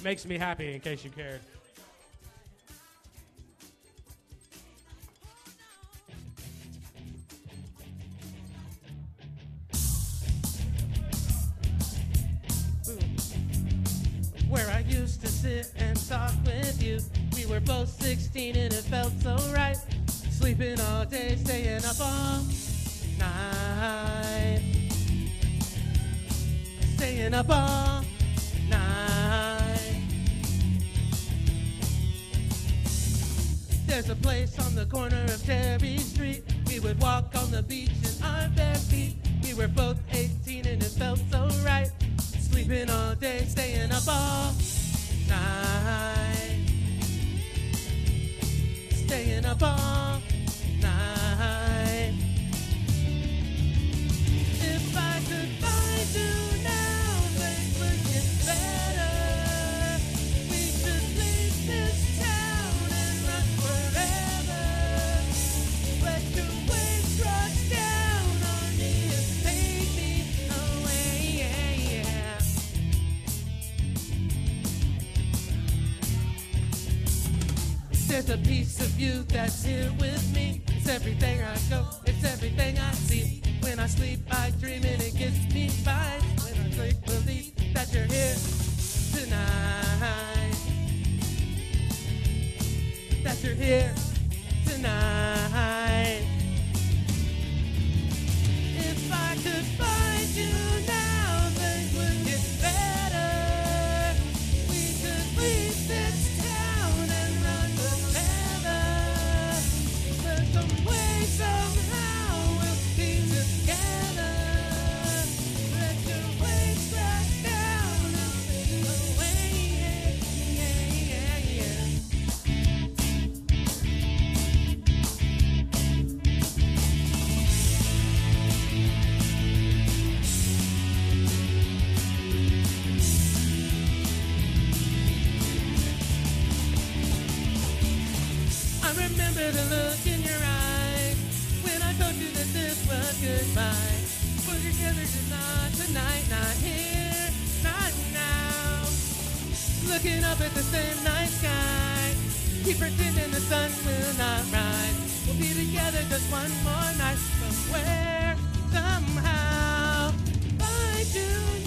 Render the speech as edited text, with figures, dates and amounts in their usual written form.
Makes me happy, in case you cared. Where I used to sit and talk with you. We were both 16 and it felt so right. Sleeping all day, staying up all night. Staying up all night. There's a place on the corner of Cherry Street. We would walk on the beach in our bare feet. We were both 18 and it felt so right. Sleeping all day, staying up all night. Staying up all night. If I could find you now, things would get better. We should leave this town and run forever. Let your waves rush down on me and take me away, yeah, yeah. There's a piece of you that's here with me. It's everything I go, it's everything I see. When I sleep, I dream and it gives me vibes. When I sleep, believe that you're here tonight. That you're here tonight. If I could find you now, things would get better. We could leave this town and run forever. But some way, somehow, we'll be together. Let your waves crash down and away, yeah, yeah, yeah. I remember the look in your eyes when I told you that this was goodbye. We're together tonight, not here, not now. Looking up at the same night sky, keep pretending the sun will not rise. We'll be together just one more night, somewhere, somehow. Find you